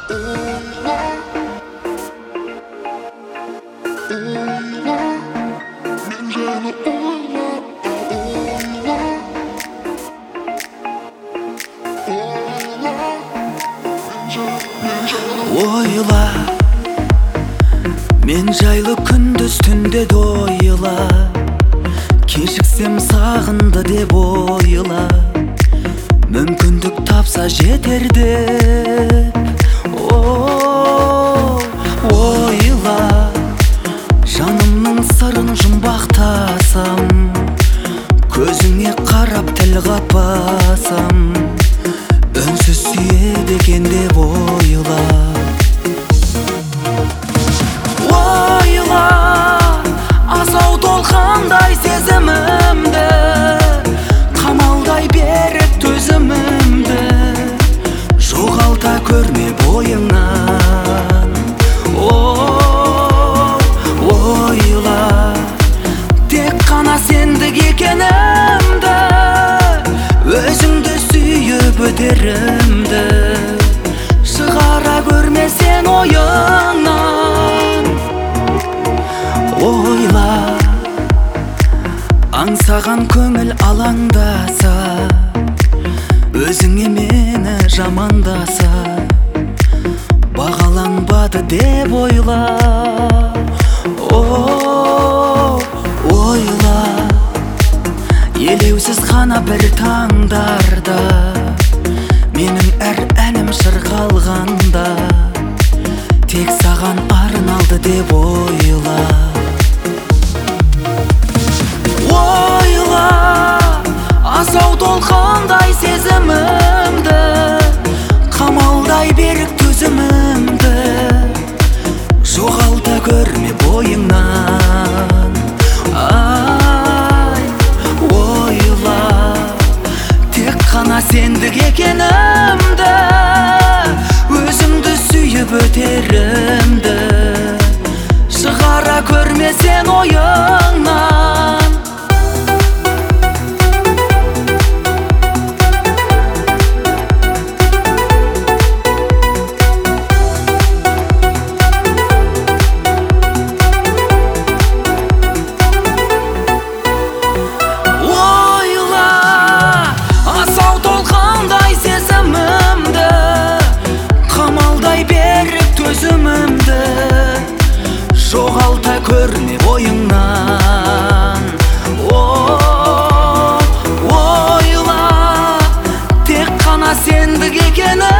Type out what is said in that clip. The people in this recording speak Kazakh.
Ойла, мен жайлы күндіз түнде де ойла, кешіксем сағынды деп ойла, мүмкіндік тапса жетер деп. Ойла, жанымның сырын жұмбақтасам, көзіңе қарап тіл қатпасам, үнсіз сүйеді екен деп ойла. Ойла, асау толқандай сезімімді, қамалдай беріп төзімімді, жоғалта көрме бойыңнан. Ойла, тек қана сендік екенімді, өзіңді сүйіп өтерімді, шығара көрме сен ойыңнан. Ойла, аңсаған көңіл алаңдаса, өзіңе мені жамандаса, бағаланбады деп ойла. Ойла, елеусіз ғана бір таңдарда, менің әр әнім шырқалғанда, тек саған арналды деп ойла. Ойла, асау толқындай сезімімді, қамалдай берік төзімімді, жоғалта көрме бойыңнан. Ойла, тек қана сендік екенімді, өзіңді сүйіп өтерімді, шығара көрме сен ойыңнан. Жоғалта көрме бойыңнан. Ойла, тек қана сендік екені